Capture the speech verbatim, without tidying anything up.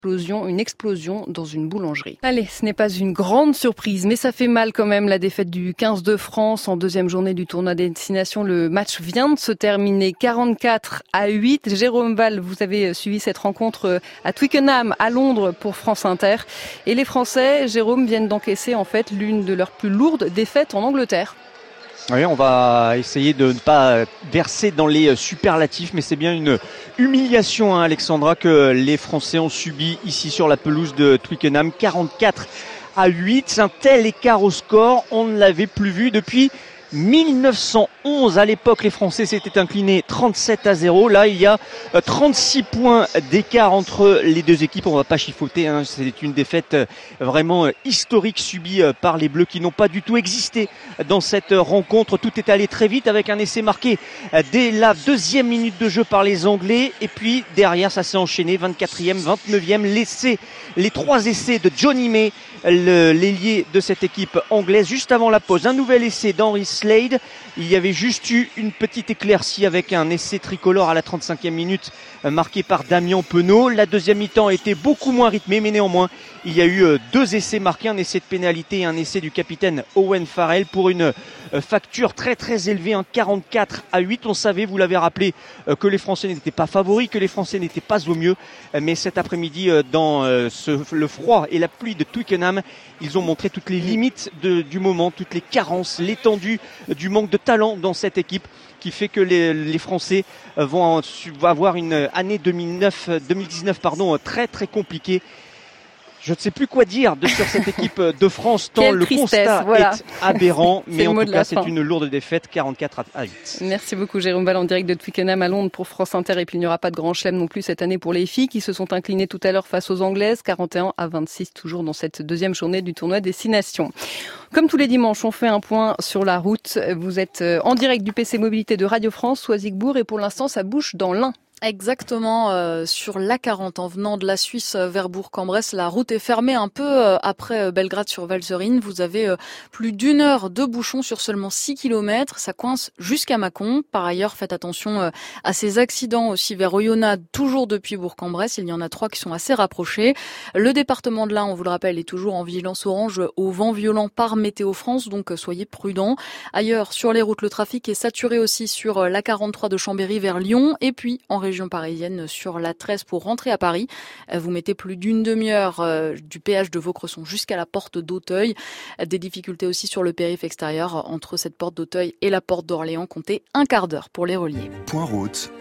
explosion, une explosion dans une boulangerie. Allez, ce n'est pas une grande surprise, mais ça fait mal quand même, la défaite du quinze de France en deuxième journée du tournoi Destination. Le match vient de se terminer quarante-quatre à huit. Jérôme Val, vous avez suivi cette rencontre à Twickenham, à Londres, pour France Inter. Et les Français, Jérôme, viennent d'encaisser en fait l'une de leurs plus lourdes défaites en Angleterre. Oui, on va essayer de ne pas verser dans les superlatifs, mais c'est bien une humiliation, hein, Alexandra, que les Français ont subi ici sur la pelouse de Twickenham. quarante-quatre à huit, un tel écart au score, on ne l'avait plus vu depuis mille neuf cent onze. À l'époque, les Français s'étaient inclinés trente-sept à zéro. Là, il y a trente-six points d'écart entre les deux équipes. On ne va pas chiffauter, hein. C'est une défaite vraiment historique subie par les Bleus qui n'ont pas du tout existé dans cette rencontre. Tout est allé très vite avec un essai marqué dès la deuxième minute de jeu par les Anglais. Et puis derrière, ça s'est enchaîné. vingt-quatrième, vingt-neuvième, l'essai, les trois essais de Johnny May, le, l'ailier de cette équipe anglaise. Juste avant la pause, un nouvel essai d'Henry Slade. Il y avait juste eu une petite éclaircie avec un essai tricolore à la trente-cinquième minute marqué par Damien Penaud. La deuxième mi-temps a été beaucoup moins rythmée, mais néanmoins il y a eu deux essais marqués, un essai de pénalité et un essai du capitaine Owen Farrell pour une facture très très élevée, un quarante-quatre à huit. On savait, vous l'avez rappelé, que les Français n'étaient pas favoris, que les Français n'étaient pas au mieux, mais cet après-midi, dans ce, le froid et la pluie de Twickenham, ils ont montré toutes les limites de, du moment, toutes les carences, l'étendue du manque de talent dans cette équipe, qui fait que les, les Français vont avoir une année deux mille neuf, deux mille dix-neuf pardon, très très compliquée. Je ne sais plus quoi dire de, sur cette équipe de France, tant Quelle le tristesse, constat voilà. est aberrant, c'est mais en tout cas fin. c'est une lourde défaite, quarante-quatre à huit. Merci beaucoup Jérôme Val en direct de Twickenham à Londres pour France Inter. Et puis il n'y aura pas de grand chelem non plus cette année pour les filles qui se sont inclinées tout à l'heure face aux Anglaises, quarante et un à vingt-six, toujours dans cette deuxième journée du tournoi Destination. Comme tous les dimanches, on fait un point sur la route. Vous êtes en direct du P C Mobilité de Radio France, Soisigbourg, et pour l'instant ça bouge dans l'Ain. Exactement, euh, sur l'A quarante en venant de la Suisse vers Bourg-en-Bresse, la route est fermée un peu euh, après Belgrade sur Valserine. Vous avez euh, plus d'une heure de bouchons sur seulement six kilomètres. Ça coince jusqu'à Mâcon. Par ailleurs, faites attention euh, à ces accidents aussi vers Oyonnax, toujours depuis Bourg-en-Bresse. Il y en a trois qui sont assez rapprochés. Le département de l'Ain, on vous le rappelle, est toujours en vigilance orange au vent violent par Météo France, donc euh, soyez prudents. Ailleurs, sur les routes, le trafic est saturé aussi sur euh, l'A quarante-trois de Chambéry vers Lyon, et puis en région région parisienne sur l'A treize pour rentrer à Paris. Vous mettez plus d'une demi-heure du péage de Vaucresson jusqu'à la porte d'Auteuil. Des difficultés aussi sur le périph' extérieur entre cette porte d'Auteuil et la porte d'Orléans. Comptez un quart d'heure pour les relier. Point route.